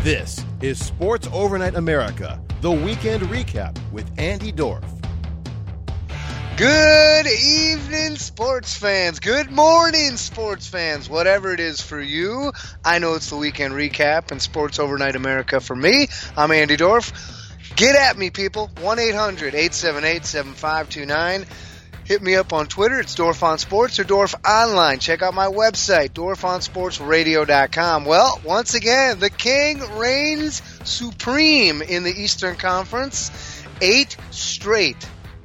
This is Sports Overnight America, the weekend recap with Andy Dorf. Good evening, sports fans. Good morning, sports fans. Whatever it is for you, I know it's the weekend recap and Sports Overnight America for me. I'm Andy Dorf. Get at me, people. 1-800-878-7529. Hit me up on Twitter. It's Dorf on Sports or Dorf Online. Check out my website, DorfOnSportsRadio.com. Well, once again, the King reigns supreme in the Eastern Conference. 8 straight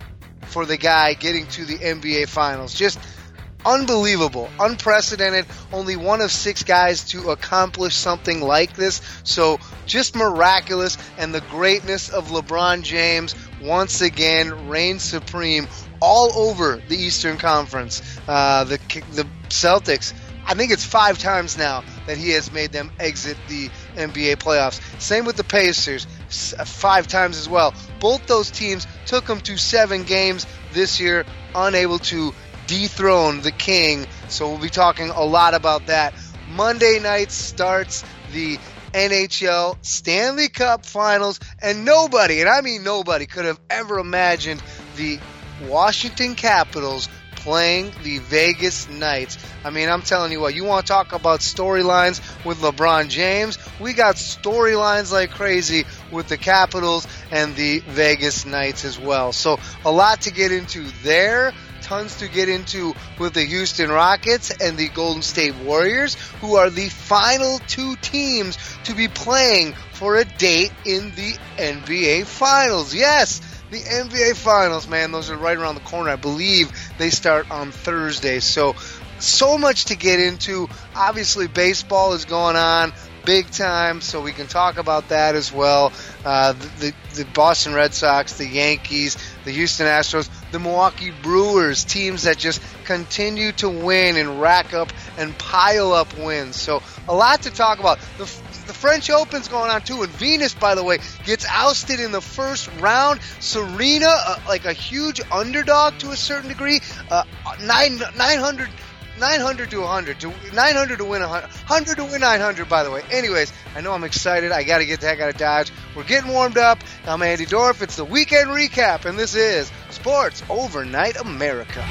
for the guy getting to the NBA Finals. Just unbelievable, unprecedented. Only one of 6 guys to accomplish something like this. So just miraculous. And the greatness of LeBron James once again reigns supreme all over the Eastern Conference. The Celtics, I think it's 5 times now that he has made them exit the NBA playoffs. Same with the Pacers, 5 times as well. Both those teams took them to 7 games this year, unable to dethrone the King. So we'll be talking a lot about that. Monday night starts the NHL Stanley Cup Finals, and nobody, and I mean nobody, could have ever imagined the Washington Capitals playing the Vegas Knights. I mean, I'm telling you what, you want to talk about storylines with LeBron James? We got storylines like crazy with the Capitals and the Vegas Knights as well. So a lot to get into there. Tons to get into with the Houston Rockets and the Golden State Warriors, who are the final 2 teams to be playing for a date in the NBA Finals. Yes, the NBA Finals, man, those are right around the corner. I believe they start on Thursday. So much to get into. Obviously, baseball is going on big time, so we can talk about that as well. The Boston Red Sox, the Yankees, the Houston Astros, the Milwaukee Brewers, teams that just continue to win and rack up and pile up wins. So a lot to talk about. The French Open's going on too, and Venus, by the way, gets ousted in the first round. Serena, like a huge underdog to a certain degree, 900 to 100. 900 to win 100. 100 to win 900, by the way. Anyways, I know I'm excited. I got to get the heck out of Dodge. We're getting warmed up. I'm Andy Dorf. It's the weekend recap, and this is Sports Overnight America.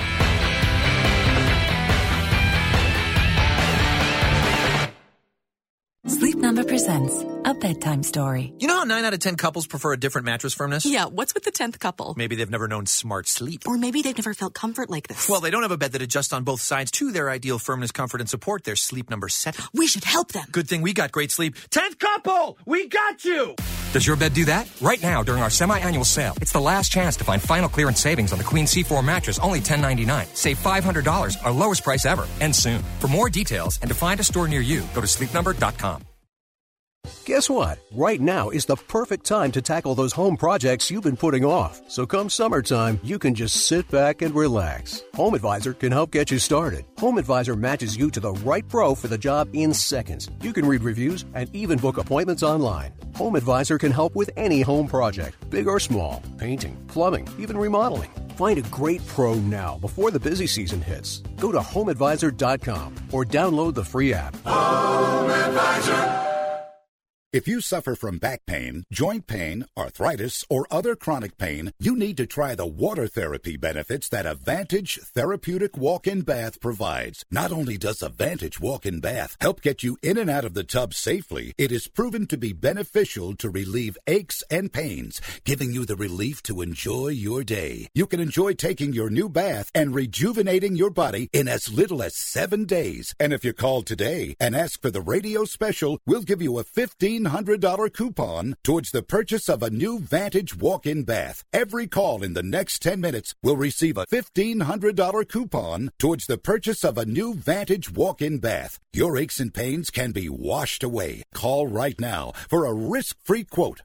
Sleep Number presents a bedtime story. You know how 9 out of 10 couples prefer a different mattress firmness? Yeah, what's with the 10th couple? Maybe they've never known smart sleep. Or maybe they've never felt comfort like this. Well, they don't have a bed that adjusts on both sides to their ideal firmness, comfort, and support their Sleep Number setting. We should help them. Good thing we got great sleep. 10th couple! We got you! Does your bed do that? Right now, during our semi-annual sale, it's the last chance to find final clearance savings on the Queen C4 mattress, only $10.99. Save $500, our lowest price ever. Ends soon. For more details and to find a store near you, go to sleepnumber.com. Guess what? Right now is the perfect time to tackle those home projects you've been putting off. So come summertime, you can just sit back and relax. Home Advisor can help get you started. Home Advisor matches you to the right pro for the job in seconds. You can read reviews and even book appointments online. Home Advisor can help with any home project, big or small, painting, plumbing, even remodeling. Find a great pro now before the busy season hits. Go to HomeAdvisor.com or download the free app. Home Advisor. If you suffer from back pain, joint pain, arthritis, or other chronic pain, you need to try the water therapy benefits that Advantage Therapeutic Walk-In Bath provides. Not only does Advantage Walk-In Bath help get you in and out of the tub safely, it is proven to be beneficial to relieve aches and pains, giving you the relief to enjoy your day. You can enjoy taking your new bath and rejuvenating your body in as little as 7 days. And if you call today and ask for the radio special, we'll give you a $1,500 coupon towards the purchase of a new Vantage walk-in bath. Every call in the next 10 minutes will receive a $1,500 coupon towards the purchase of a new Vantage walk-in bath. Your aches and pains can be washed away. Call right now for a risk-free quote.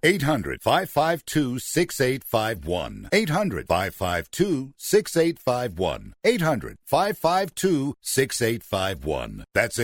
800-552-6851. 800-552-6851. 800-552-6851. That's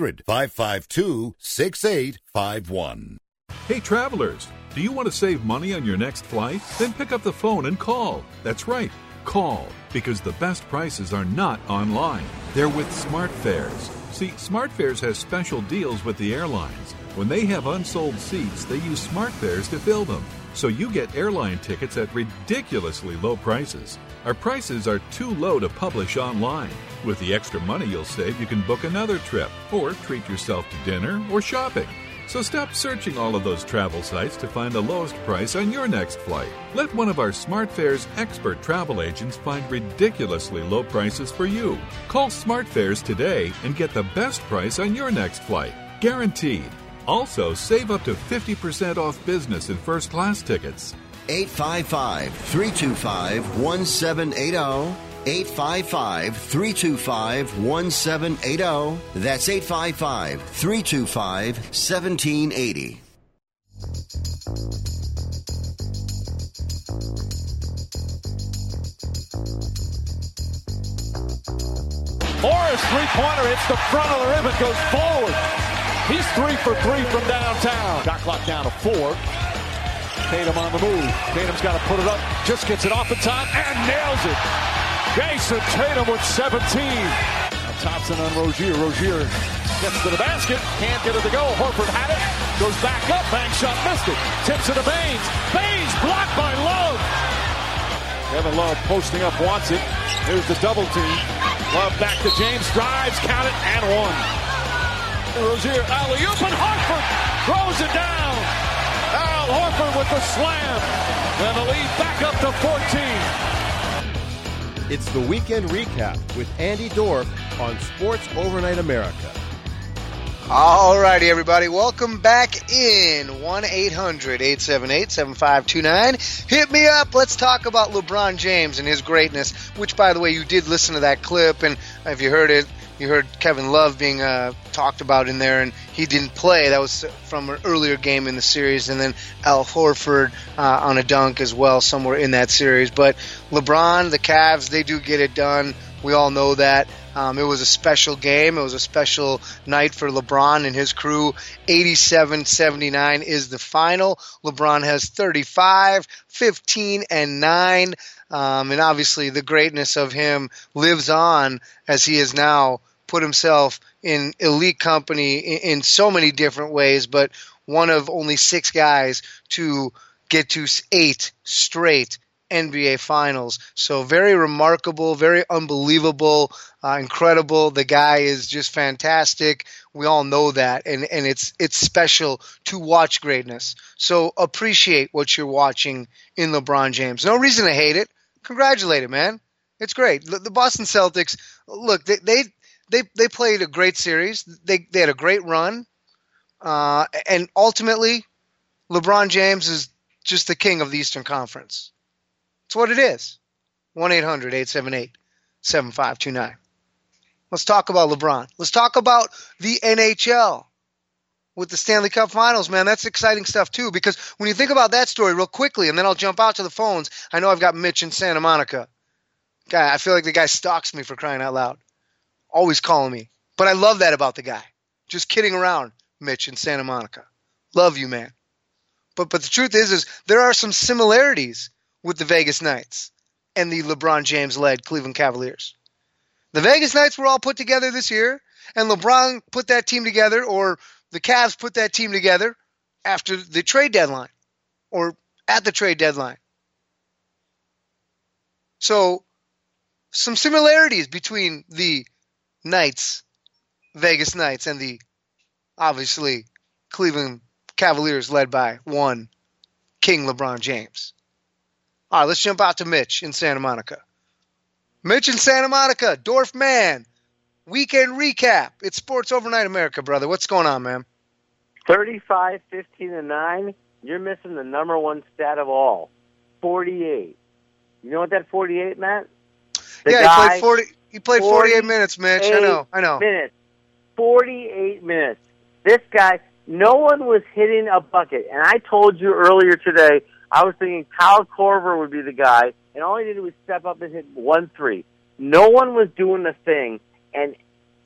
800-552-6851. Hey travelers, do you want to save money on your next flight? Then pick up the phone and call. That's right. Call, because the best prices are not online. They're with SmartFares. See, SmartFares has special deals with the airlines. When they have unsold seats, they use SmartFares to fill them. So you get airline tickets at ridiculously low prices. Our prices are too low to publish online. With the extra money you'll save, you can book another trip or treat yourself to dinner or shopping. So stop searching all of those travel sites to find the lowest price on your next flight. Let one of our SmartFares expert travel agents find ridiculously low prices for you. Call SmartFares today and get the best price on your next flight. Guaranteed. Also, save up to 50% off business and first-class tickets. 855-325-1780. 855-325-1780. That's 855-325-1780. Morris, three-pointer, hits the front of the rim and goes forward. He's 3 for 3 from downtown. Got clock down to 4. Tatum on the move. Tatum's got to put it up. Just gets it off in time and nails it. Jason Tatum with 17. Now Thompson on Rozier. Rozier gets to the basket. Can't get it to go. Horford had it. Goes back up. Bang shot. Missed it. Tips it to Baines. Baines blocked by Love. Kevin Love posting up. Wants it. Here's the double team. Love back to James. Drives. Count it. And one. Rozier, alley-oop, and Horford throws it down. Al Horford with the slam. And the lead back up to 14. It's the Weekend Recap with Andy Dorff on Sports Overnight America. All righty, everybody. Welcome back in 1-800-878-7529. Hit me up. Let's talk about LeBron James and his greatness, which, by the way, you did listen to that clip, and if you heard it, you heard Kevin Love being talked about in there, and he didn't play. That was from an earlier game in the series, and then Al Horford on a dunk as well somewhere in that series. But LeBron, the Cavs, they do get it done. We all know that. It was a special game. It was a special night for LeBron and his crew. 87-79 is the final. LeBron has 35, 15, and 9. And obviously the greatness of him lives on as he has now put himself in elite company in so many different ways, but one of only 6 guys to get to 8 straight NBA Finals. So very remarkable, very unbelievable, incredible. The guy is just fantastic. We all know that, and it's special to watch greatness. So appreciate what you're watching in LeBron James. No reason to hate it. Congratulate him, man. It's great. The Boston Celtics, look, they played a great series. They had a great run, and ultimately, LeBron James is just the king of the Eastern Conference. It's what it is. 1-800-878-7529. Let's talk about LeBron. Let's talk about the NHL with the Stanley Cup Finals, man. That's exciting stuff, too, because when you think about that story real quickly, and then I'll jump out to the phones, I know I've got Mitch in Santa Monica. Guy, I feel like the guy stalks me for crying out loud. Always calling me. But I love that about the guy. Just kidding around, Mitch in Santa Monica. Love you, man. But the truth is there are some similarities with the Vegas Knights and the LeBron James-led Cleveland Cavaliers. The Vegas Knights were all put together this year, and LeBron put that team together, or the Cavs put that team together after the trade deadline, or at the trade deadline. So, some similarities between the Knights, Vegas Knights, and the, obviously, Cleveland Cavaliers led by one King LeBron James. All right, let's jump out to Mitch in Santa Monica. Mitch in Santa Monica, Dorf Man, weekend recap. It's Sports Overnight America, brother. What's going on, man? 35, 15, and 9. You're missing the number one stat of all, 48. You know what that 48 meant? He played 48 minutes, Mitch. I know. Minutes. 48 minutes. This guy, no one was hitting a bucket. And I told you earlier today, I was thinking Kyle Korver would be the guy, and all he did was step up and hit 1-3. No one was doing the thing, and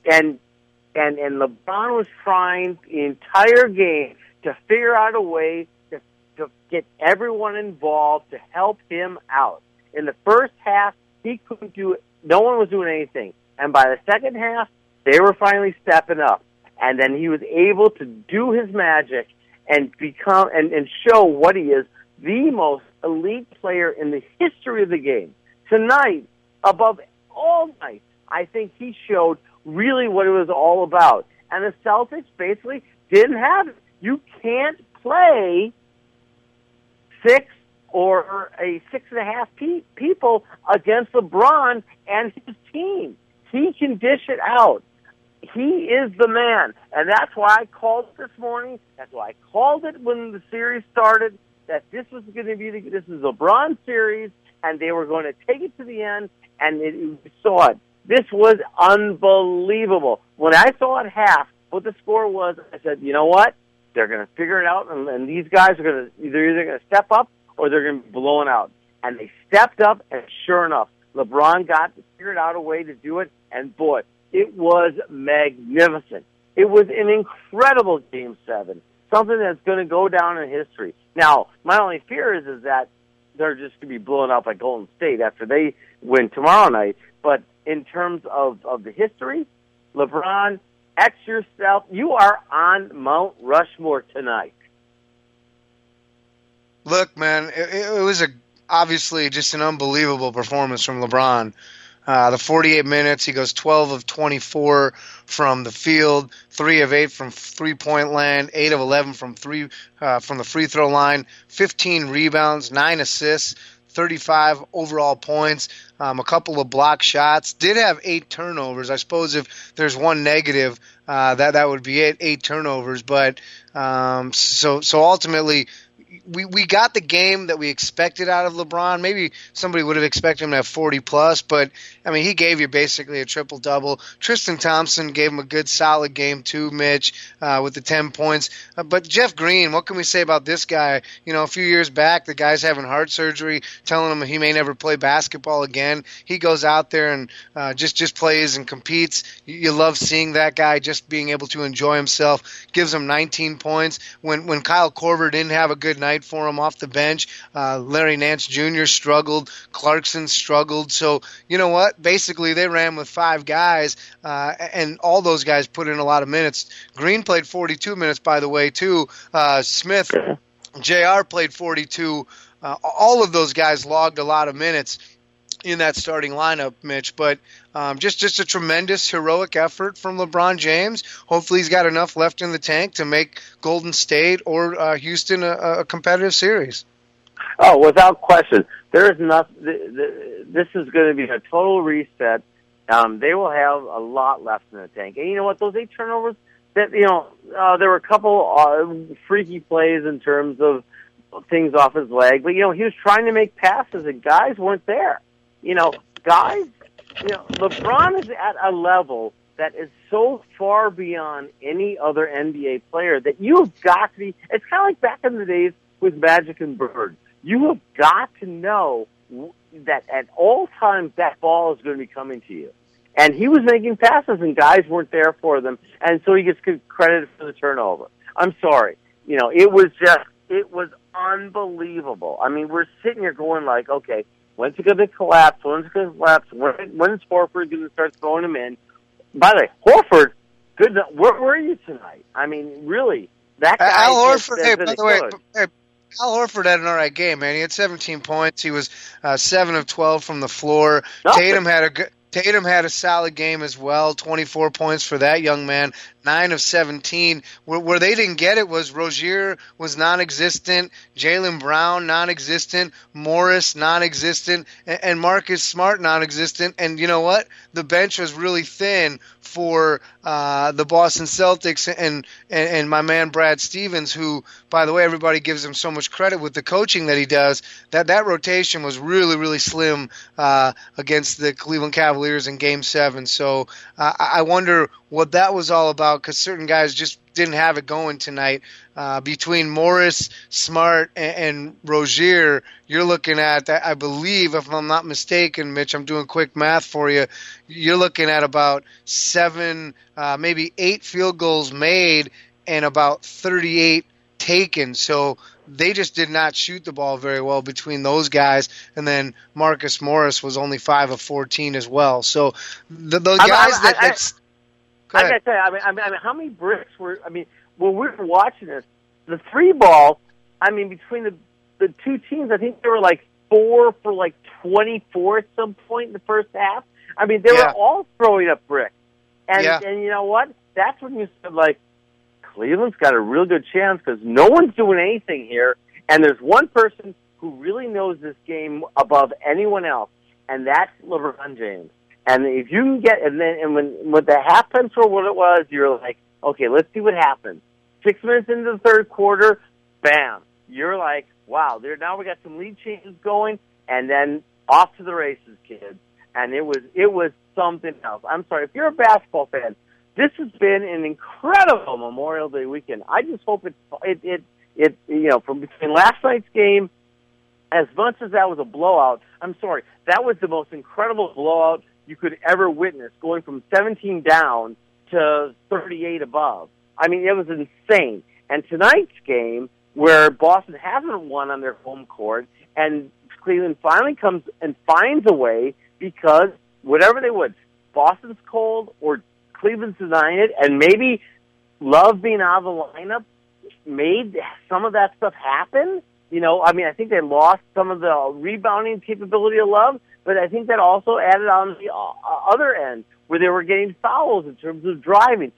LeBron was trying the entire game to figure out a way to get everyone involved to help him out. In the first half, he couldn't do it. No one was doing anything. And by the second half, they were finally stepping up. And then he was able to do his magic and become and show what he is, the most elite player in the history of the game. Tonight, above all night, I think he showed really what it was all about. And the Celtics basically didn't have it. You can't play 6 or a 6.5 people against LeBron and his team. He can dish it out. He is the man. And that's why I called it this morning. That's why I called it when the series started, that this was going to be this is a LeBron series, and they were going to take it to the end, and we saw it. This was unbelievable. When I saw at half what the score was, I said, you know what? They're going to figure it out, and these guys are going to either going to step up or they're going to be blown out. And they stepped up, and sure enough, LeBron figured out a way to do it, and boy, it was magnificent. It was an incredible Game 7, something that's going to go down in history. Now, my only fear is that they're just going to be blown out by Golden State after they win tomorrow night. But in terms of the history, LeBron, X yourself. You are on Mount Rushmore tonight. Look, man, it was obviously just an unbelievable performance from LeBron. The 48 minutes, he goes 12 of 24 from the field, 3 of 8 from three-point land, 8 of 11 from the free throw line, 15 rebounds, 9 assists, 35 overall points, a couple of block shots. Did have 8 turnovers. I suppose if there's one negative, that would be it, 8 turnovers. But so ultimately, we got the game that we expected out of LeBron. Maybe somebody would have expected him to have 40-plus, but, I mean, he gave you basically a triple-double. Tristan Thompson gave him a good, solid game too, Mitch, with the 10 points. But Jeff Green, what can we say about this guy? You know, a few years back, the guy's having heart surgery, telling him he may never play basketball again. He goes out there and just plays and competes. You love seeing that guy just being able to enjoy himself. Gives him 19 points. When Kyle Korver didn't have a good night for him off the bench, Larry Nance Jr. struggled, Clarkson struggled. So, you know what? Basically, they ran with 5 guys, and all those guys put in a lot of minutes. Green played 42 minutes, by the way, too. Smith, JR played 42. All of those guys logged a lot of minutes in that starting lineup, Mitch. But just a tremendous, heroic effort from LeBron James. Hopefully he's got enough left in the tank to make Golden State or Houston a competitive series. Oh, without question. There is nothing. This is going to be a total reset. They will have a lot left in the tank. And you know what? Those 8 turnovers, there were a couple freaky plays in terms of things off his leg. But, he was trying to make passes, and guys weren't there. LeBron is at a level that is so far beyond any other NBA player that you've got to be. It's kind of like back in the days with Magic and Bird. You have got to know that at all times that ball is going to be coming to you. And he was making passes, and guys weren't there for them, and so he gets credited for the turnover. I'm sorry. It was unbelievable. I mean, we're sitting here going like, okay, when's it going to collapse? When's it going to collapse? When is Horford going to start throwing him in? By the way, Horford, good. Where were you tonight? I mean, really, that guy. Al Horford. Hey, by the way, Al Horford had an all right game, man. He had 17 points. He was 7 of 12 from the floor. Tatum had a solid game as well. 24 points for that young man. 9 of 17. Where they didn't get it was Rozier was non-existent, Jaylen Brown non-existent, Morris non-existent, and Marcus Smart non-existent. And you know what? The bench was really thin for the Boston Celtics and my man Brad Stevens, who, by the way, everybody gives him so much credit with the coaching that he does. That rotation was really, really slim against the Cleveland Cavaliers in Game 7. So I wonder what that was all about, because certain guys just didn't have it going tonight. Between Morris, Smart, and Rozier, you're looking at, I believe, if I'm not mistaken, Mitch, I'm doing quick math for you, you're looking at about 7, maybe 8 field goals made and about 38 taken. So they just did not shoot the ball very well between those guys. And then Marcus Morris was only 5 of 14 as well. So those guys I gotta tell you, I mean, how many bricks were? I mean, when we were watching this, the 3-ball. I mean, between the two teams, I think they were like 4 for like 24 at some point in the first half. I mean, they were all throwing up bricks. And you know what? That's when you said, like, Cleveland's got a real good chance because no one's doing anything here. And there's one person who really knows this game above anyone else, and that's LeBron James. And if you can get, and when the halftime for what it was, you're like, okay, let's see what happens. 6 minutes into the third quarter, bam. You're like, wow, now we got some lead changes going, and then off to the races, kids. And it was something else. I'm sorry, if you're a basketball fan, this has been an incredible Memorial Day weekend. I just hope it from between last night's game, as much as that was a blowout, I'm sorry, that was the most incredible blowout you could ever witness, going from 17 down to 38 above. I mean, it was insane. And tonight's game, where Boston hasn't won on their home court, and Cleveland finally comes and finds a way, because whatever they would, Boston's cold or Cleveland's denying it, and maybe Love being out of the lineup made some of that stuff happen. You know, I mean, I think they lost some of the rebounding capability of Love, but I think that also added on the other end, where they were getting fouls in terms of driving.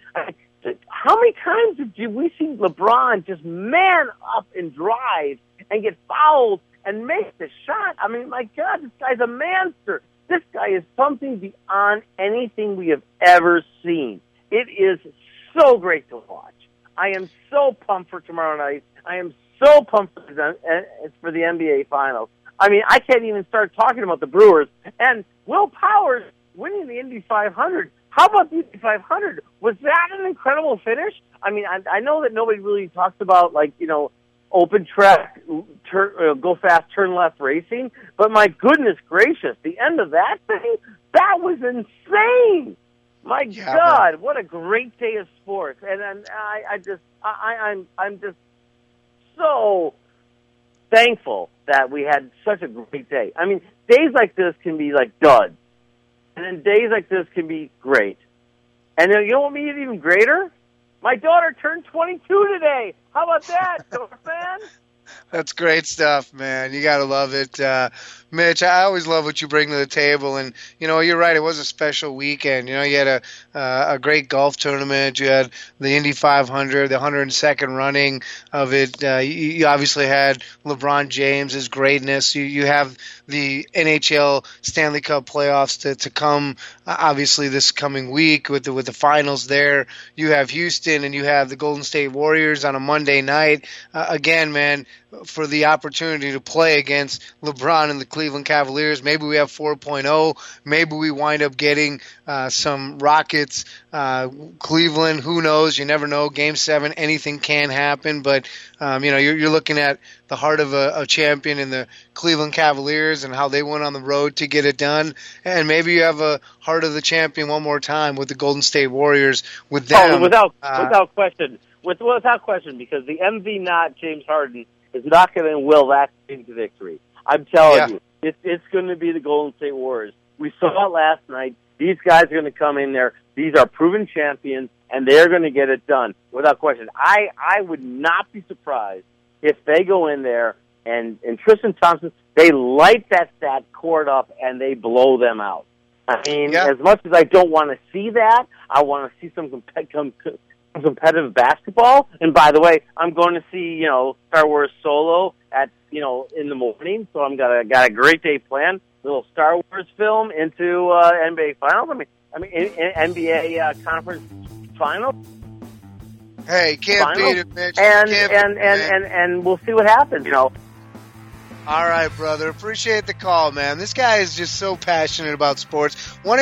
How many times did we see LeBron just man up and drive and get fouled and make the shot? I mean, my God, this guy's a monster. This guy is something beyond anything we have ever seen. It is so great to watch. I am so pumped for tomorrow night. I am so pumped for the NBA Finals. I mean, I can't even start talking about the Brewers. And Will Powers winning the Indy 500. How about the Indy 500? Was that an incredible finish? I mean, I know that nobody really talks about, like, you know, open track, go fast, turn left racing. But my goodness gracious, the end of that thing, that was insane. My God, what a great day of sports. And I'm just so thankful that we had such a great day. I mean, days like this can be like duds. And then days like this can be great. And then you know what made it even greater? My daughter turned 22 today. How about that, fan? That's great stuff, man. You got to love it. Mitch, I always love what you bring to the table. And, you know, you're right. It was a special weekend. You know, you had a great golf tournament. You had the Indy 500, the 102nd running of it. You obviously had LeBron James's greatness. You have the NHL Stanley Cup playoffs to come, obviously, this coming week with the finals there. You have Houston and you have the Golden State Warriors on a Monday night. Again, man, for the opportunity to play against LeBron and the Cleveland Cavaliers. Maybe we have 4.0. Maybe we wind up getting some Rockets, Cleveland. Who knows? You never know. Game 7, anything can happen. But, you know, you're looking at the heart of a champion in the Cleveland Cavaliers and how they went on the road to get it done. And maybe you have a heart of the champion one more time with the Golden State Warriors with them. Without question. Without question, because the MV not James Harden is not going to will that team to victory. I'm telling you, it's going to be the Golden State Warriors. We saw it last night. These guys are going to come in there. These are proven champions, and they're going to get it done without question. I would not be surprised if they go in there and Tristan Thompson, they light that court up and they blow them out. I mean, as much as I don't want to see that, I want to see some competitive basketball. And by the way, I'm going to see, you know, Star Wars Solo at, you know, in the morning. So I'm got a great day planned. Little Star Wars film into NBA Finals. I mean NBA Conference Finals. Hey, can't beat it, Mitch. And we'll see what happens, you know. All right, brother. Appreciate the call, man. This guy is just so passionate about sports.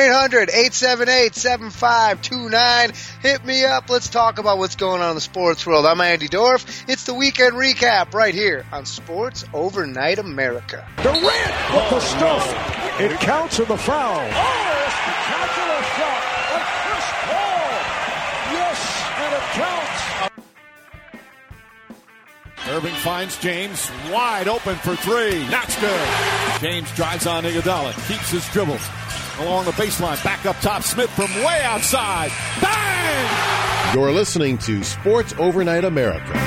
1-800-878-7529. Hit me up. Let's talk about what's going on in the sports world. I'm Andy Dorf. It's the Weekend Recap right here on Sports Overnight America. Durant with the stuff. It counts in the foul. Oh, spectacular shot of Chris Paul. Yes, and it counts. Irving finds James wide open for three. That's good. James drives on Iguodala, keeps his dribbles along the baseline. Back up top, Smith from way outside. Bang! You're listening to Sports Overnight America.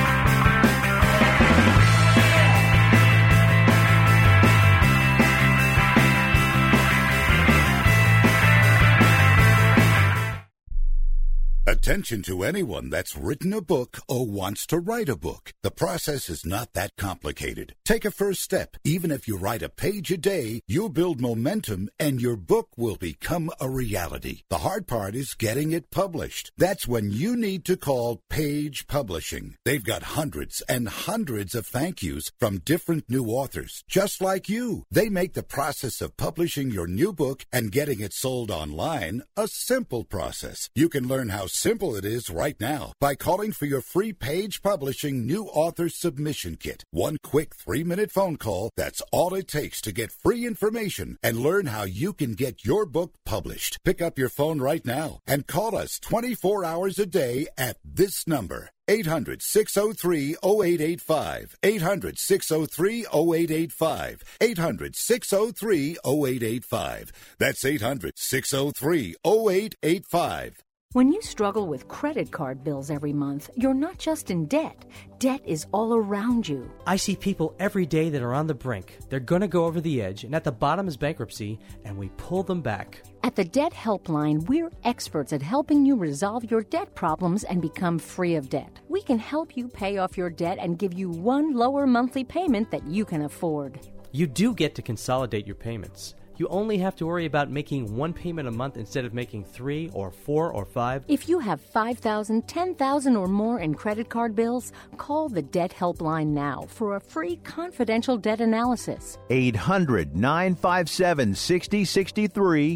Attention to anyone that's written a book or wants to write a book. The process is not that complicated. Take a first step. Even if you write a page a day, you'll build momentum and your book will become a reality. The hard part is getting it published. That's when you need to call Page Publishing. They've got hundreds and hundreds of thank yous from different new authors, just like you. They make the process of publishing your new book and getting it sold online a simple process. You can learn how simple it is right now by calling for your free Page Publishing New Author Submission Kit. One quick 3-minute phone call, that's all it takes to get free information and learn how you can get your book published. Pick up your phone right now and call us 24 hours a day at this number. 800-603-0885. 800-603-0885. 800-603-0885. That's 800-603-0885. When you struggle with credit card bills every month, you're not just in debt. Debt is all around you. I see people every day that are on the brink. They're going to go over the edge, and at the bottom is bankruptcy, and we pull them back. At the Debt Helpline, we're experts at helping you resolve your debt problems and become free of debt. We can help you pay off your debt and give you one lower monthly payment that you can afford. You do get to consolidate your payments. You only have to worry about making one payment a month instead of making 3 or 4 or 5. If you have $5,000, $10,000 or more in credit card bills, call the Debt Helpline now for a free confidential debt analysis. 800-957-6063.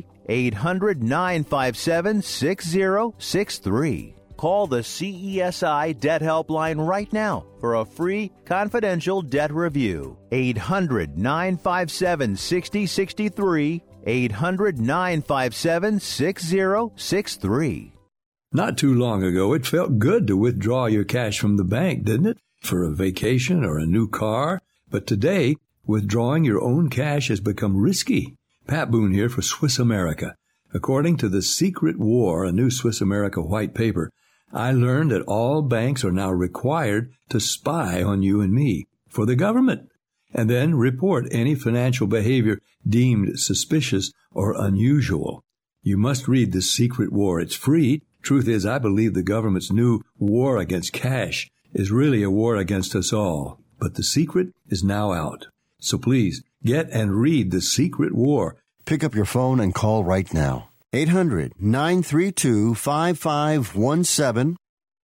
800-957-6063. Call the CESI Debt Helpline right now for a free confidential debt review. 800-957-6063. 800-957-6063. Not too long ago, it felt good to withdraw your cash from the bank, didn't it? For a vacation or a new car. But today, withdrawing your own cash has become risky. Pat Boone here for Swiss America. According to The Secret War, a new Swiss America white paper, I learned that all banks are now required to spy on you and me for the government, and then report any financial behavior deemed suspicious or unusual. You must read The Secret War. It's free. Truth is, I believe the government's new war against cash is really a war against us all. But the secret is now out. So please, get and read The Secret War. Pick up your phone and call right now. 800-932-5517.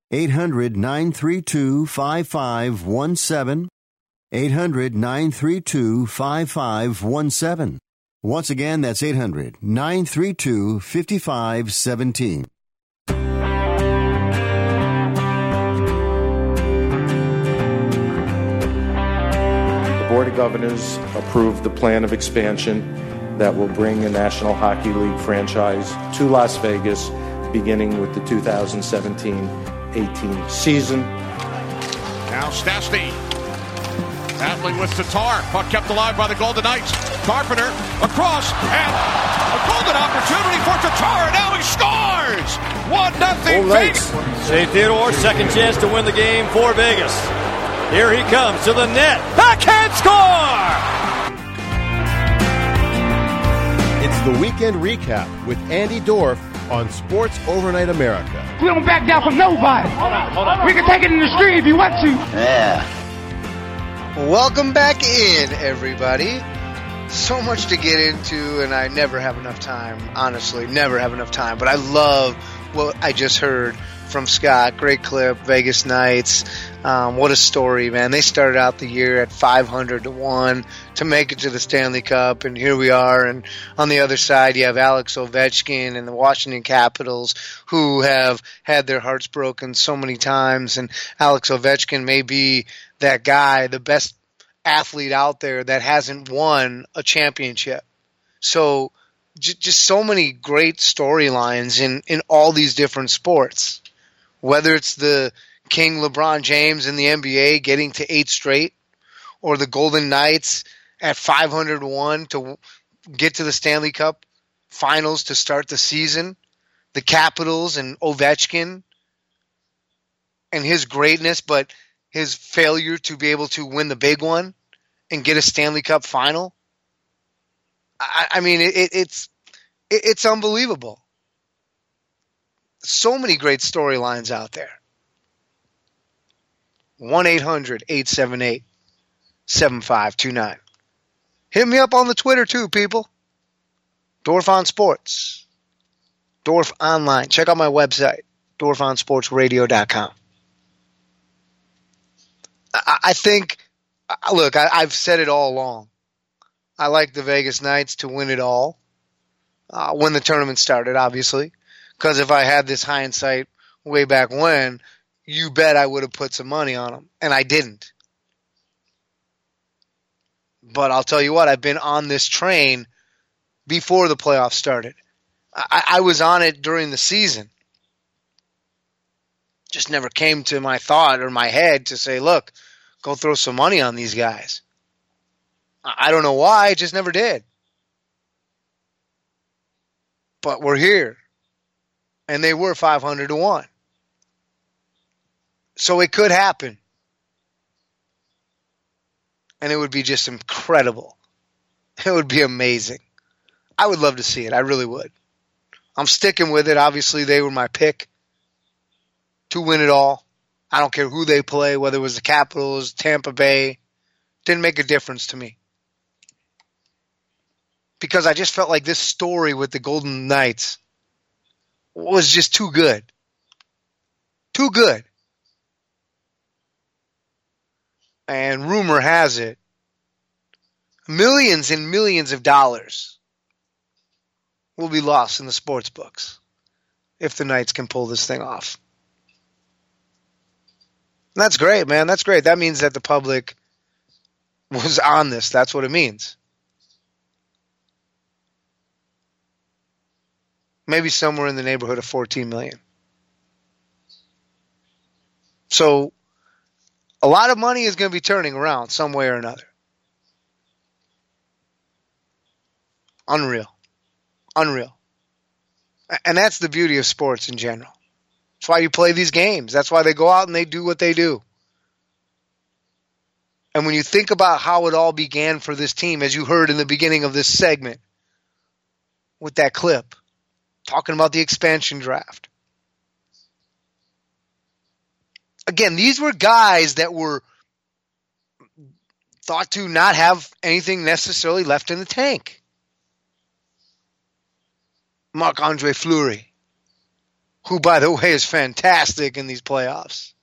800-932-5517. 800-932-5517. Once again, that's 800-932-5517. The Board of Governors approved the plan of expansion that will bring a National Hockey League franchise to Las Vegas, beginning with the 2017-18 season. Now Stastny battling with Tatar. Puck kept alive by the Golden Knights. Carpenter across, and a golden opportunity for Tatar, and now he scores! 1-0 Vegas. Shea Theodore, second chance to win the game for Vegas. Here he comes to the net. Backhand score! It's the Weekend Recap with Andy Dorff on Sports Overnight America. We don't back down from nobody. Hold on. We can take it in the street if you want to. Yeah. Welcome back in, everybody. So much to get into, and I never have enough time. Honestly, never have enough time. But I love what I just heard from Scott. Great clip, Vegas Knights. What a story, man. They started out the year at 500-1 to make it to the Stanley Cup, and here we are. And on the other side, you have Alex Ovechkin and the Washington Capitals, who have had their hearts broken so many times. And Alex Ovechkin may be that guy, the best athlete out there that hasn't won a championship. So just so many great storylines in all these different sports, whether it's the King LeBron James in the NBA getting to 8 straight, or the Golden Knights at 500-1 to get to the Stanley Cup Finals to start the season, the Capitals and Ovechkin and his greatness, but his failure to be able to win the big one and get a Stanley Cup Final. I mean, it's unbelievable. So many great storylines out there. 1-800-878-7529. Hit me up on the Twitter too, people. Dorf on Sports. Dorf Online. Check out my website, dorfonsportsradio.com. I think, look, I've said it all along. I like the Vegas Knights to win it all when the tournament started, obviously. Because if I had this hindsight way back when, you bet I would have put some money on them. And I didn't. But I'll tell you what, I've been on this train before the playoffs started. I was on it during the season. Just never came to my thought or my head to say, look, go throw some money on these guys. I don't know why, I just never did. But we're here. And they were 500-1. So it could happen. And it would be just incredible. It would be amazing. I would love to see it. I really would. I'm sticking with it. Obviously, they were my pick to win it all. I don't care who they play, whether it was the Capitals, Tampa Bay. Didn't make a difference to me. Because I just felt like this story with the Golden Knights was just too good. Too good. And rumor has it, millions and millions of dollars will be lost in the sports books if the Knights can pull this thing off. And that's great, man. That's great. That means that the public was on this. That's what it means. Maybe somewhere in the neighborhood of 14 million. So a lot of money is going to be turning around some way or another. Unreal. Unreal. And that's the beauty of sports in general. That's why you play these games. That's why they go out and they do what they do. And when you think about how it all began for this team, as you heard in the beginning of this segment with that clip, talking about the expansion draft. Again, these were guys that were thought to not have anything necessarily left in the tank. Marc-Andre Fleury, who, by the way, is fantastic in these playoffs.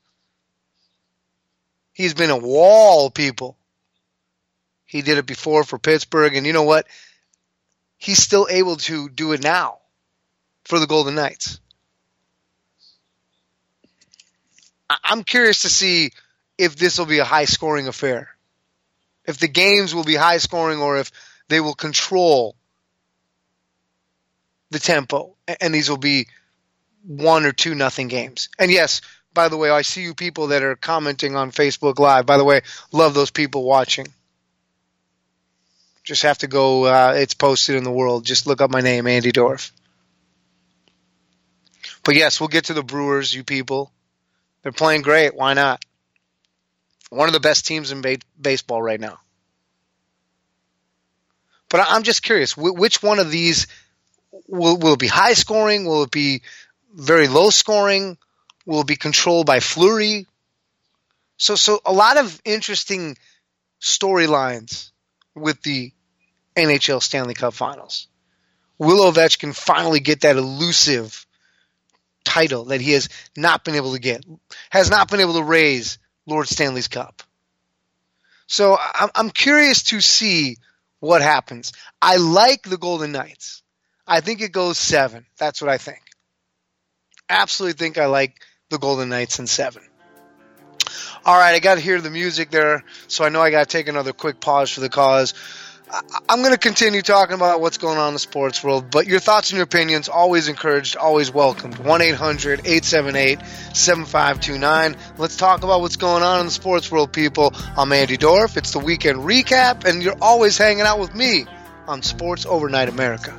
He's been a wall, people. He did it before for Pittsburgh, and you know what? He's still able to do it now for the Golden Knights. I'm curious to see if this will be a high-scoring affair. If the games will be high-scoring or if they will control the tempo. And these will be 1 or 2-0 games. And yes, by the way, I see you people that are commenting on Facebook Live. By the way, love those people watching. Just have to go, it's posted in the world. Just look up my name, Andy Dorf. But yes, we'll get to the Brewers, you people. They're playing great. Why not? One of the best teams in baseball right now. But I'm just curious, which one of these will it be high scoring? Will it be very low scoring? Will it be controlled by Fleury? So a lot of interesting storylines with the NHL Stanley Cup Finals. Will Ovechkin finally get that elusive title that he has not been able to get, has not been able to raise Lord Stanley's Cup? So I'm curious to see what happens. I like the Golden Knights. I think it goes 7. That's what I think. Absolutely think I like the Golden Knights in 7. All right, I got to hear the music there, so I know I got to take another quick pause for the cause. I'm going to continue talking about what's going on in the sports world, but your thoughts and your opinions, always encouraged, always welcomed. 1-800-878-7529. Let's talk about what's going on in the sports world, people. I'm Andy Dorf. It's the Weekend Recap, and you're always hanging out with me on Sports Overnight America.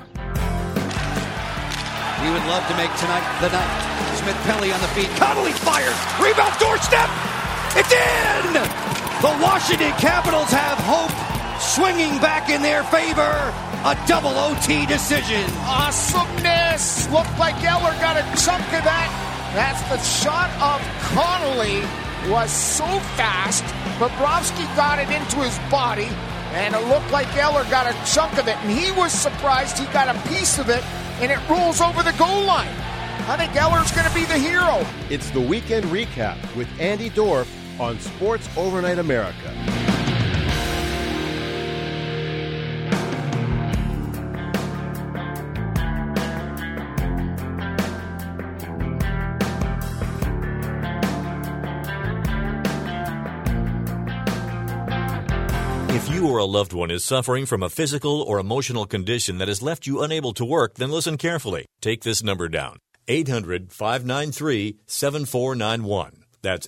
We would love to make tonight the night. Smith-Pelly on the feet. Connolly fires. Rebound, doorstep. It's in! The Washington Capitals have hope. Swinging back in their favor, a double OT decision. Awesomeness! Looked like Eller got a chunk of that. That's the shot of Connolly. Was so fast, Bobrovsky got it into his body, and it looked like Eller got a chunk of it, and he was surprised he got a piece of it, and it rolls over the goal line. I think Eller's going to be the hero. It's the Weekend Recap with Andy Dorf on Sports Overnight America. If you or a loved one is suffering from a physical or emotional condition that has left you unable to work, then listen carefully. Take this number down. 800-593-7491. That's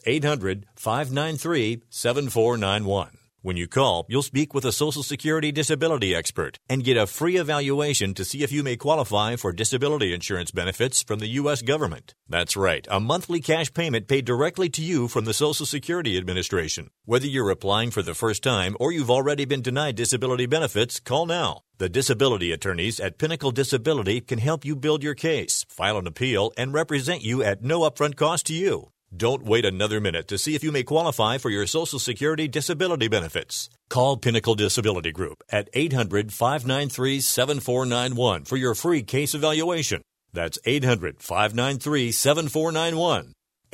800-593-7491. When you call, you'll speak with a Social Security disability expert and get a free evaluation to see if you may qualify for disability insurance benefits from the U.S. government. That's right, a monthly cash payment paid directly to you from the Social Security Administration. Whether you're applying for the first time or you've already been denied disability benefits, call now. The disability attorneys at Pinnacle Disability can help you build your case, file an appeal, and represent you at no upfront cost to you. Don't wait another minute to see if you may qualify for your Social Security disability benefits. Call Pinnacle Disability Group at 800-593-7491 for your free case evaluation. That's 800-593-7491.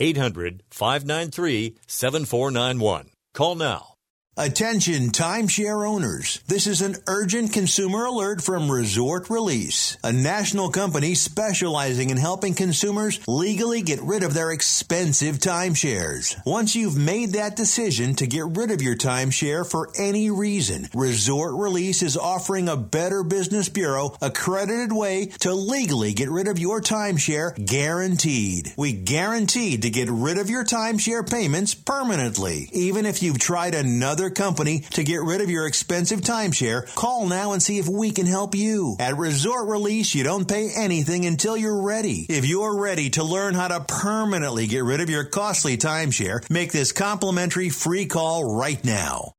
800-593-7491. Call now. Attention timeshare owners. This is an urgent consumer alert from Resort Release, a national company specializing in helping consumers legally get rid of their expensive timeshares. Once you've made that decision to get rid of your timeshare for any reason, Resort Release is offering a Better Business Bureau accredited way to legally get rid of your timeshare, guaranteed. We guaranteed to get rid of your timeshare payments permanently. Even if you've tried another company to get rid of your expensive timeshare, call now and see if we can help you. At Resort Release, you don't pay anything until you're ready. If you're ready to learn how to permanently get rid of your costly timeshare, make this complimentary free call right now.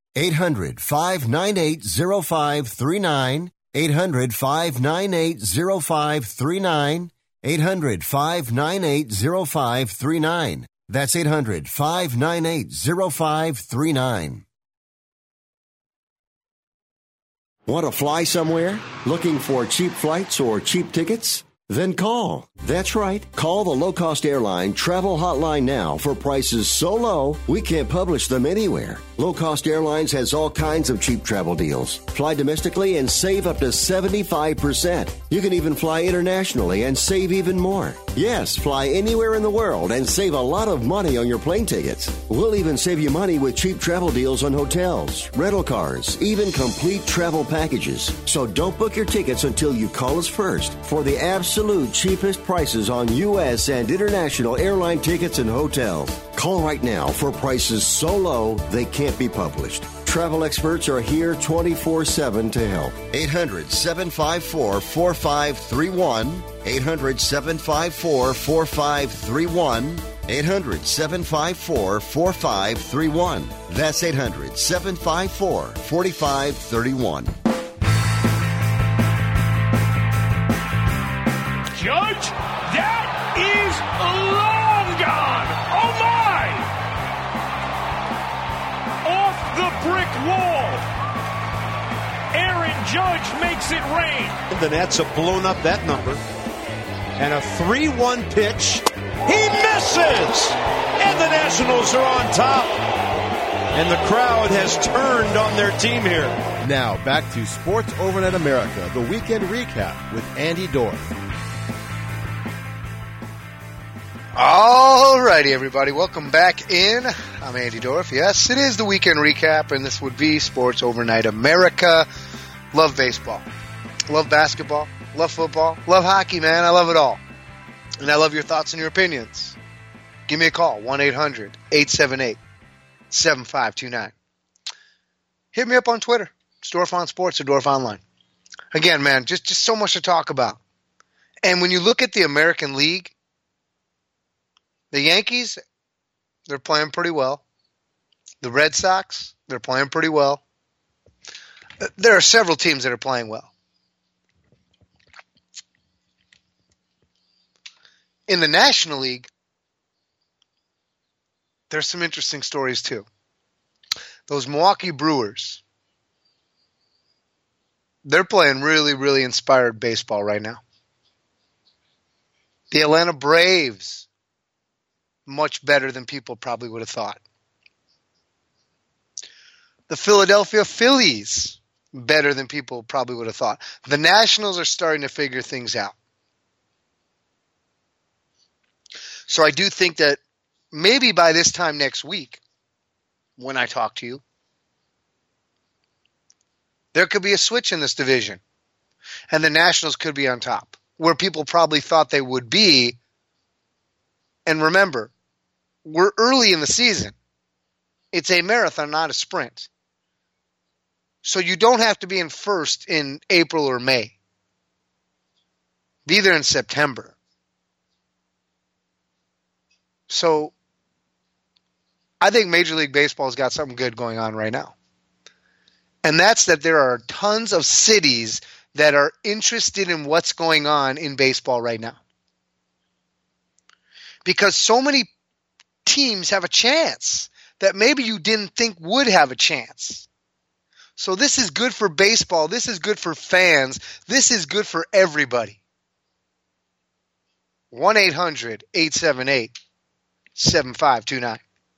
800-598-0539. 800-598-0539. 800-598-0539. That's 800-598-0539. Want to fly somewhere? Looking for cheap flights or cheap tickets? Then call. That's right. Call the low-cost airline travel hotline now for prices so low we can't publish them anywhere. Low-cost airlines has all kinds of cheap travel deals. Fly domestically and save up to 75%. You can even fly internationally and save even more. Yes, fly anywhere in the world and save a lot of money on your plane tickets. We'll even save you money with cheap travel deals on hotels, rental cars, even complete travel packages. So don't book your tickets until you call us first for the absolute cheapest prices on U.S. and international airline tickets and hotels. Call right now for prices so low they can't be published. Travel experts are here 24/7 to help. 800-754-4531. 800-754-4531. 800-754-4531. That's 800-754-4531. Judge, that is long gone. Oh, my! Off the brick wall. Aaron Judge makes it rain. The Nets have blown up that number. And a 3-1 pitch. He misses! And the Nationals are on top. And the crowd has turned on their team here. Now, back to Sports Overnight America, the weekend recap with Andy Dorf. All righty, everybody. Welcome back in. I'm Andy Dorff. Yes, it is the weekend recap, and this would be Sports Overnight America. Love baseball. Love basketball. Love football. Love hockey, man. I love it all. And I love your thoughts and your opinions. Give me a call, 1-800-878-7529. Hit me up on Twitter. It's Dorff on Sports or Dorff Online. Again, man, just so much to talk about. And when you look at the American League, the Yankees, they're playing pretty well. The Red Sox, they're playing pretty well. There are several teams that are playing well. In the National League, there's some interesting stories too. Those Milwaukee Brewers, they're playing really, really inspired baseball right now. The Atlanta Braves, much better than people probably would have thought. The Philadelphia Phillies, better than people probably would have thought. The Nationals are starting to figure things out. So I do think that maybe by this time next week, when I talk to you, there could be a switch in this division. And the Nationals could be on top, where people probably thought they would be. And remember, we're early in the season. It's a marathon, not a sprint. So you don't have to be in first in April or May. Be there in September. So I think Major League Baseball's got something good going on right now. And that's that there are tons of cities that are interested in what's going on in baseball right now. Because so many teams have a chance that maybe you didn't think would have a chance. So this is good for baseball. This is good for fans. This is good for everybody. 1-800-878-7529.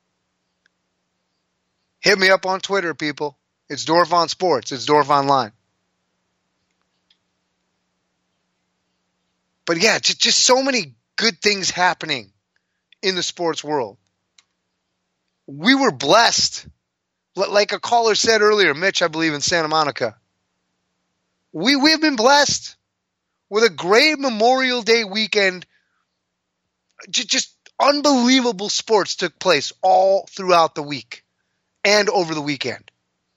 Hit me up on Twitter, people. It's Dorff on Sports. It's Dorff Online. But yeah, just so many good things happening in the sports world. We were blessed. Like a caller said earlier, Mitch, I believe, in Santa Monica. We've been blessed with a great Memorial Day weekend. Just unbelievable sports took place all throughout the week and over the weekend.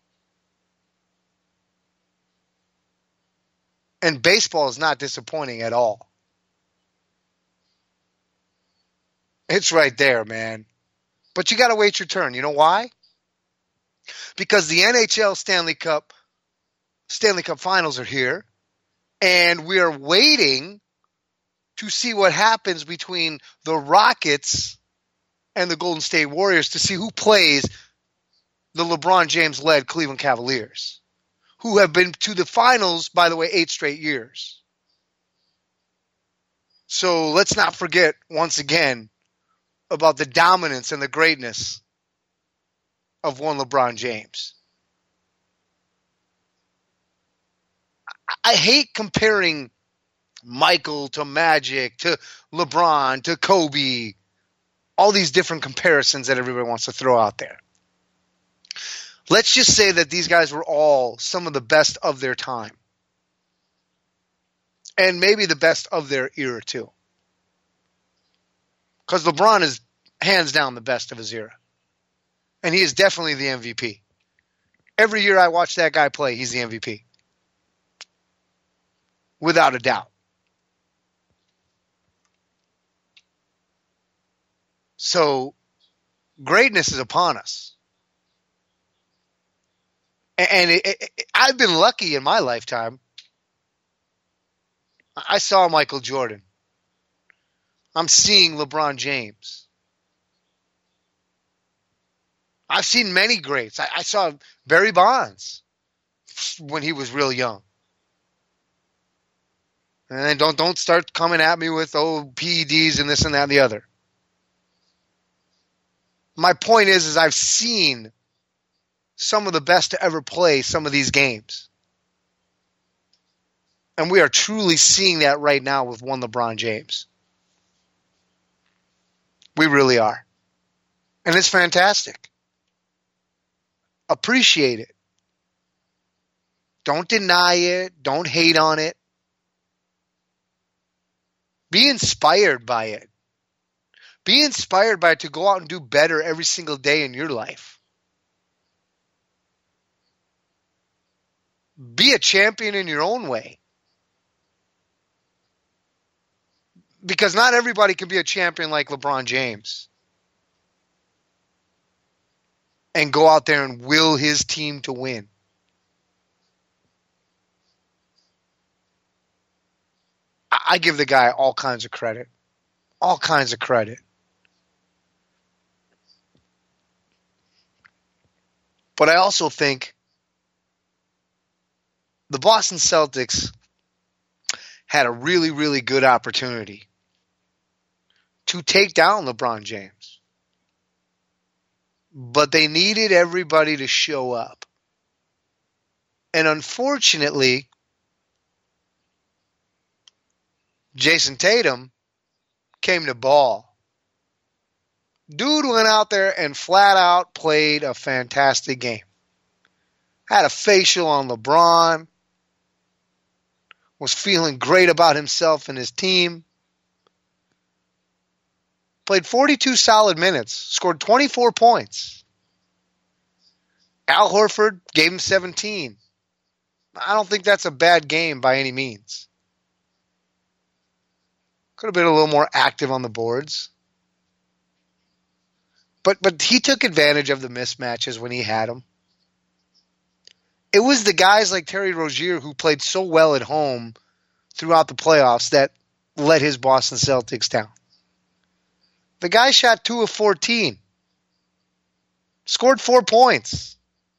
And baseball is not disappointing at all. It's right there, man. But you got to wait your turn. You know why? Because the NHL Stanley Cup Finals are here, and we are waiting to see what happens between the Rockets and the Golden State Warriors to see who plays the LeBron James-led Cleveland Cavaliers, who have been to the finals, by the way, 8 straight years. So let's not forget, once again, about the dominance and the greatness of one LeBron James. I hate comparing Michael to Magic to LeBron to Kobe, all these different comparisons that everybody wants to throw out there. Let's just say that these guys were all some of the best of their time. And maybe the best of their era too. Because LeBron is hands down the best of his era. And he is definitely the MVP. Every year I watch that guy play, he's the MVP. Without a doubt. So, greatness is upon us. And I've been lucky in my lifetime. I saw Michael Jordan. I'm seeing LeBron James. I've seen many greats. I saw Barry Bonds when he was real young. And don't start coming at me with PEDs and this and that and the other. My point is I've seen some of the best to ever play some of these games. And we are truly seeing that right now with one LeBron James. We really are. And it's fantastic. Appreciate it. Don't deny it. Don't hate on it. Be inspired by it. Be inspired by it to go out and do better every single day in your life. Be a champion in your own way. Because not everybody can be a champion like LeBron James and go out there and will his team to win. I give the guy all kinds of credit. All kinds of credit. But I also think the Boston Celtics had a really, really good opportunity to take down LeBron James. But they needed everybody to show up. And unfortunately, Jason Tatum came to ball. Dude went out there and flat out played a fantastic game. Had a facial on LeBron. Was feeling great about himself and his team. Played 42 solid minutes. Scored 24 points. Al Horford gave him 17. I don't think that's a bad game by any means. Could have been a little more active on the boards. But he took advantage of the mismatches when he had them. It was the guys like Terry Rozier who played so well at home throughout the playoffs that let his Boston Celtics down. The guy shot 2 of 14. Scored 4 points.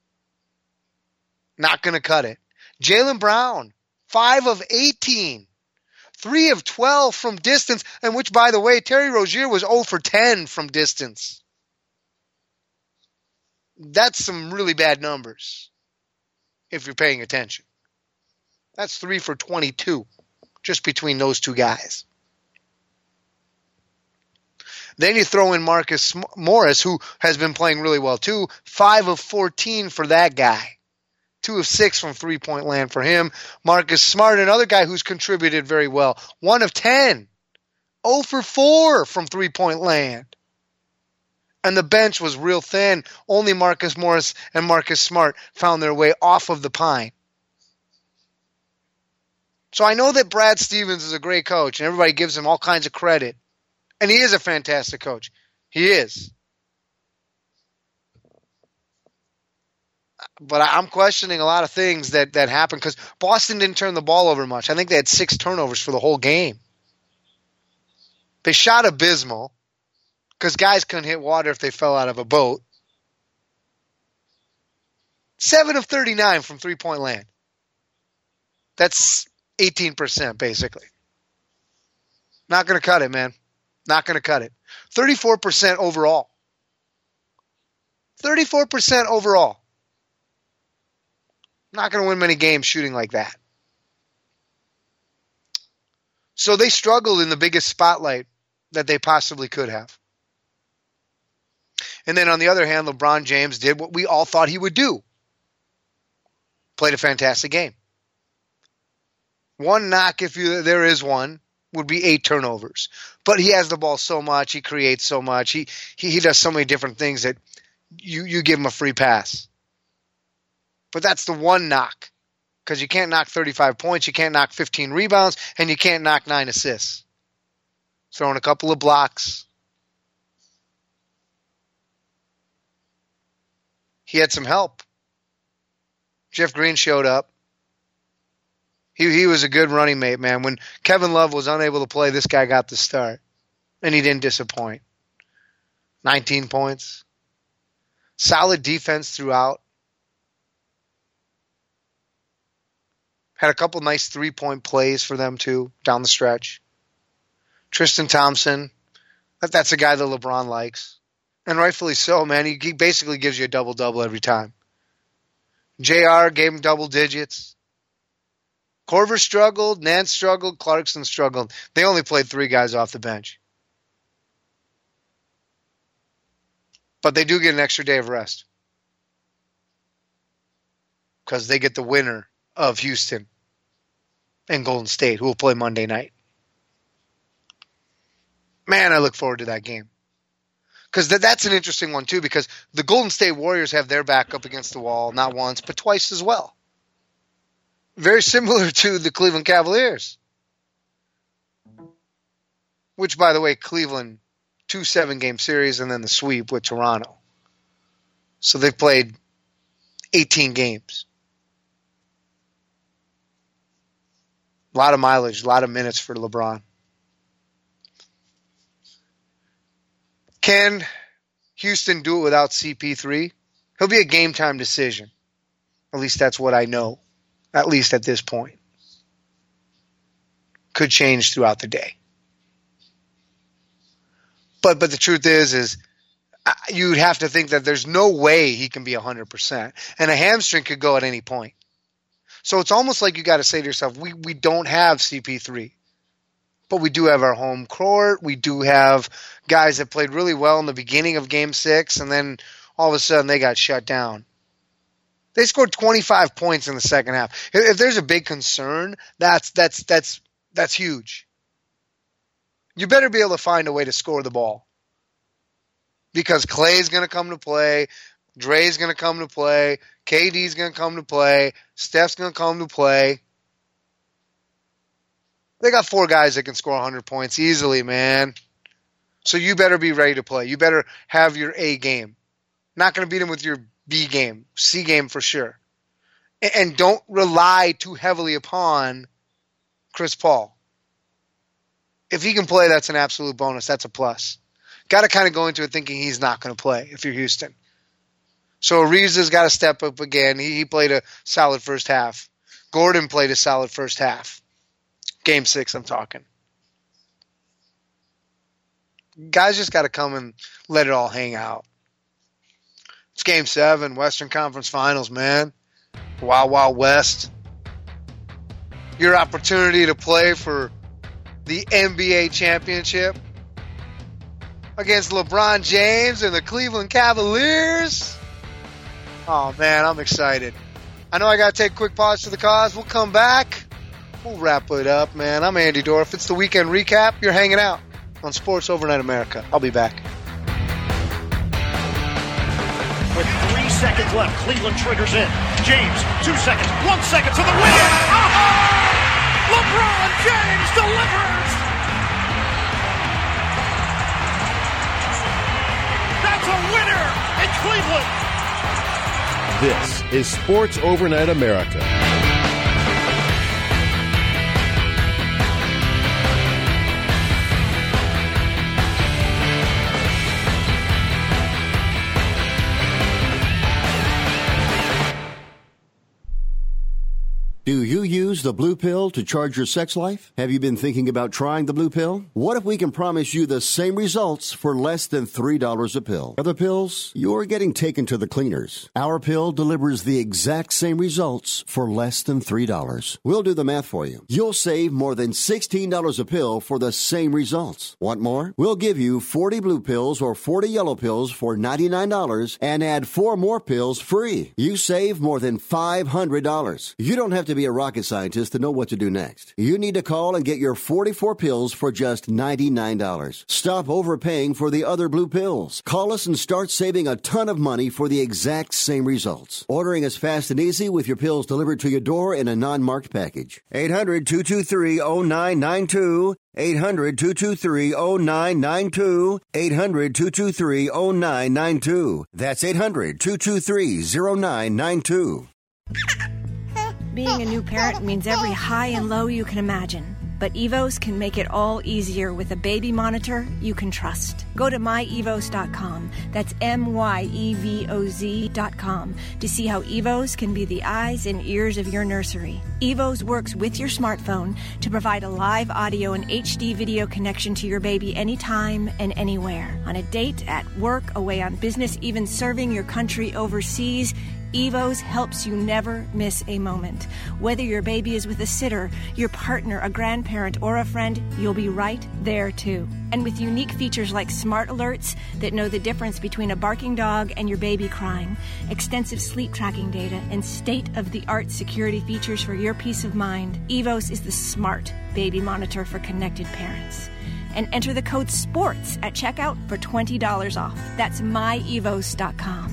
Not going to cut it. Jaylen Brown, 5 of 18. 3 of 12 from distance, and which, by the way, Terry Rozier was 0 for 10 from distance. That's some really bad numbers, if you're paying attention. That's 3 for 22, just between those two guys. Then you throw in Marcus Morris, who has been playing really well too. 5 of 14 for that guy. 2 of 6 from three-point land for him. Marcus Smart, another guy who's contributed very well. 1 of 10. 0 for 4 from three-point land. And the bench was real thin. Only Marcus Morris and Marcus Smart found their way off of the pine. So I know that Brad Stevens is a great coach, and everybody gives him all kinds of credit. And he is a fantastic coach. He is. But I'm questioning a lot of things that happened because Boston didn't turn the ball over much. I think they had 6 turnovers for the whole game. They shot abysmal because guys couldn't hit water if they fell out of a boat. 7 of 39 from three-point land. That's 18%, basically. Not going to cut it, man. Not going to cut it. 34% overall. 34% overall. Not going to win many games shooting like that. So they struggled in the biggest spotlight that they possibly could have. And then on the other hand, LeBron James did what we all thought he would do. Played a fantastic game. One knock, if there is one, would be 8 turnovers. But he has the ball so much, he creates so much, he does so many different things that you give him a free pass. But that's the one knock. Because you can't knock 35 points, you can't knock 15 rebounds, and you can't knock 9 assists. Throwing a couple of blocks. He had some help. Jeff Green showed up. He was a good running mate, man. When Kevin Love was unable to play, this guy got the start. And he didn't disappoint. 19 points. Solid defense throughout. Had a couple nice three-point plays for them, too, down the stretch. Tristan Thompson, that's a guy that LeBron likes. And rightfully so, man. He basically gives you a double-double every time. JR gave him double digits. Korver struggled, Nance struggled, Clarkson struggled. They only played 3 guys off the bench. But they do get an extra day of rest. Because they get the winner of Houston and Golden State, who will play Monday night. Man, I look forward to that game. Because that's an interesting one, too, because the Golden State Warriors have their back up against the wall, not once, but twice as well. Very similar to the Cleveland Cavaliers. Which, by the way, Cleveland, 2 7-game series and then the sweep with Toronto. So they've played 18 games. A lot of mileage, a lot of minutes for LeBron. Can Houston do it without CP3? He'll be a game-time decision. At least that's what I know, at least at this point. Could change throughout the day. But the truth is you'd have to think that there's no way he can be 100%. And a hamstring could go at any point. So it's almost like you got to say to yourself, we don't have CP3. But we do have our home court. We do have guys that played really well in the beginning of Game 6, and then all of a sudden they got shut down. They scored 25 points in the second half. If there's a big concern, that's huge. You better be able to find a way to score the ball. Because Clay's going to come to play. Dre's going to come to play. KD's going to come to play. Steph's going to come to play. They got 4 guys that can score 100 points easily, man. So you better be ready to play. You better have your A game. Not going to beat them with your B game. C game for sure. And don't rely too heavily upon Chris Paul. If he can play, that's an absolute bonus. That's a plus. Got to kind of go into it thinking he's not going to play if you're Houston. So Ariza's got to step up again. He played a solid first half. Gordon played a solid first half. Game 6, I'm talking. Guys just got to come and let it all hang out. It's Game 7, Western Conference Finals, man. Wild, Wild West. Your opportunity to play for the NBA championship against LeBron James and the Cleveland Cavaliers. Oh, man, I'm excited. I know I got to take a quick pause for the cause. We'll come back. We'll wrap it up, man. I'm Andy Dorff. It's the Weekend Recap. You're hanging out on Sports Overnight America. I'll be back. With 3 seconds left, Cleveland triggers in. James, 2 seconds, 1 second to the win. Oh! LeBron James delivers. That's a winner in Cleveland. This is Sports Overnight America. Do you use the Blue Pill to charge your sex life? Have you been thinking about trying the Blue Pill? What if we can promise you the same results for less than $3 a pill? Other pills, you're getting taken to the cleaners. Our pill delivers the exact same results for less than $3. We'll do the math for you. You'll save more than $16 a pill for the same results. Want more? We'll give you 40 blue pills or 40 yellow pills for $99 and add 4 more pills free. You save more than $500. You don't have to be a rocket scientist to know what to do next. You need to call and get your 44 pills for just $99. Stop overpaying for the other blue pills. Call us and start saving a ton of money for the exact same results. Ordering is fast and easy with your pills delivered to your door in a non-marked package. 800-223-0992. 800-223-0992. 800-223-0992. That's 800-223-0992. Being a new parent means every high and low you can imagine. But Evos can make it all easier with a baby monitor you can trust. Go to myevos.com. That's MYEVOZ.com to see how Evos can be the eyes and ears of your nursery. Evos works with your smartphone to provide a live audio and HD video connection to your baby anytime and anywhere. On a date, at work, away on business, even serving your country overseas, Evos helps you never miss a moment. Whether your baby is with a sitter, your partner, a grandparent, or a friend, you'll be right there too. And with unique features like smart alerts that know the difference between a barking dog and your baby crying, extensive sleep tracking data, and state-of-the-art security features for your peace of mind, Evos is the smart baby monitor for connected parents. And enter the code SPORTS at checkout for $20 off. That's myevos.com.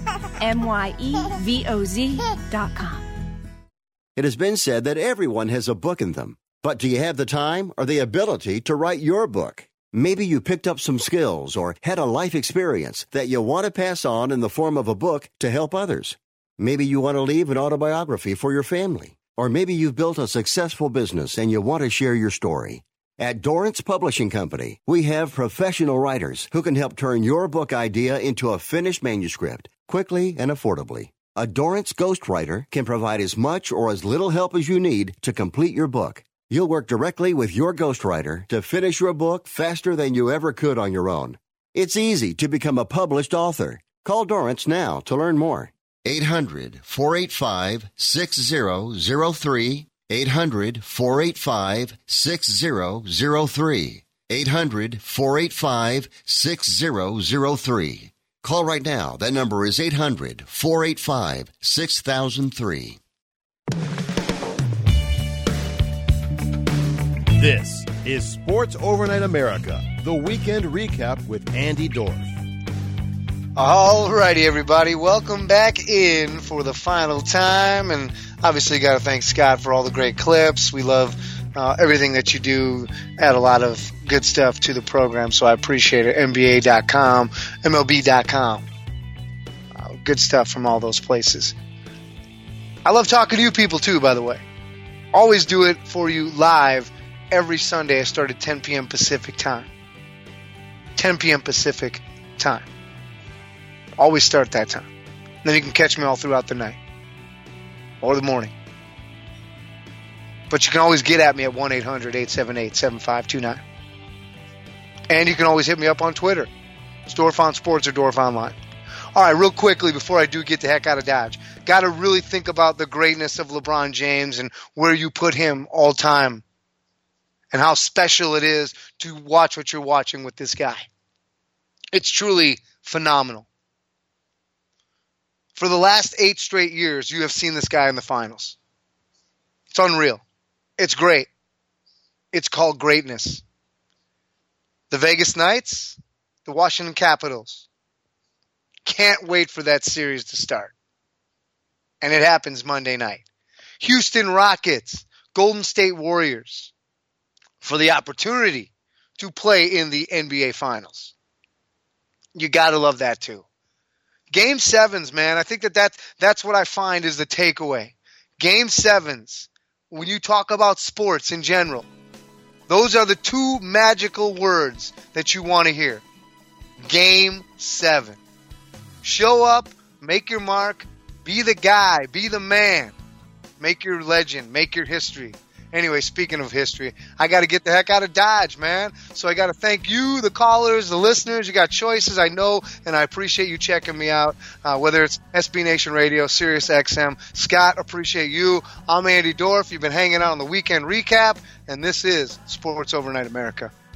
MYEVOZ.com. It has been said that everyone has a book in them. But do you have the time or the ability to write your book? Maybe you picked up some skills or had a life experience that you want to pass on in the form of a book to help others. Maybe you want to leave an autobiography for your family. Or maybe you've built a successful business and you want to share your story. At Dorrance Publishing Company, we have professional writers who can help turn your book idea into a finished manuscript quickly and affordably. A Dorrance ghostwriter can provide as much or as little help as you need to complete your book. You'll work directly with your ghostwriter to finish your book faster than you ever could on your own. It's easy to become a published author. Call Dorrance now to learn more. 800-485-6003. 800-485-6003. 800-485-6003. Call right now. That number is 800-485-6003. This is Sports Overnight America, the weekend recap with Andy Dorf. All righty, everybody. Welcome back in for the final time. And obviously, got to thank Scott for all the great clips. We love everything that you do. Add a lot of good stuff to the program, so I appreciate it. NBA.com, MLB.com. Good stuff from all those places. I love talking to you people, too, by the way. Always do it for you live every Sunday. I start at 10 p.m. Pacific time. 10 p.m. Pacific time. Always start that time. Then you can catch me all throughout the night or the morning. But you can always get at me at 1-800-878-7529. And you can always hit me up on Twitter. It's Dorf on Sports or Dorf Online. All right, real quickly before I do get the heck out of Dodge, got to really think about the greatness of LeBron James and where you put him all time and how special it is to watch what you're watching with this guy. It's truly phenomenal. For the last 8 straight years, you have seen this guy in the finals. It's unreal. It's great. It's called greatness. The Vegas Knights, the Washington Capitals. Can't wait for that series to start. And it happens Monday night. Houston Rockets, Golden State Warriors. For the opportunity to play in the NBA Finals. You got to love that too. Game 7s, man. I think that's what I find is the takeaway. Game 7s, when you talk about sports in general, those are the 2 magical words that you want to hear. Game 7. Show up, make your mark, be the guy, be the man. Make your legend, make your history. Anyway, speaking of history, I got to get the heck out of Dodge, man. So I got to thank you, the callers, the listeners. You got choices, I know, and I appreciate you checking me out, whether it's SB Nation Radio, Sirius XM. Scott, appreciate you. I'm Andy Dorf. You've been hanging out on the Weekend Recap, and this is Sports Overnight America.